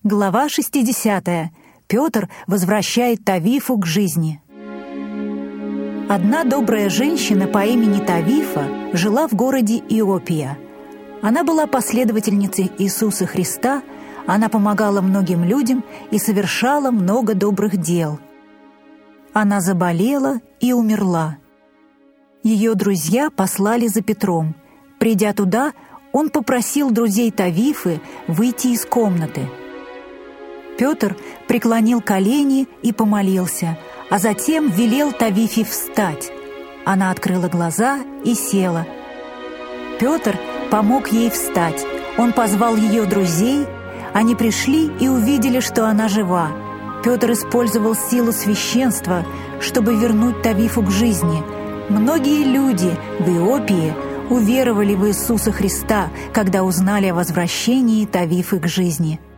Глава 60. Петр возвращает Тавифу к жизни. Одна добрая женщина по имени Тавифа жила в городе Иопия. Она была последовательницей Иисуса Христа, она помогала многим людям и совершала много добрых дел. Она заболела и умерла. Ее друзья послали за Петром. Придя туда, он попросил друзей Тавифы выйти из комнаты. Петр преклонил колени и помолился, а затем велел Тавифе встать. Она открыла глаза и села. Петр помог ей встать. Он позвал ее друзей. Они пришли и увидели, что она жива. Петр использовал силу священства, чтобы вернуть Тавифу к жизни. Многие люди в Иопии уверовали в Иисуса Христа, когда узнали о возвращении Тавифы к жизни.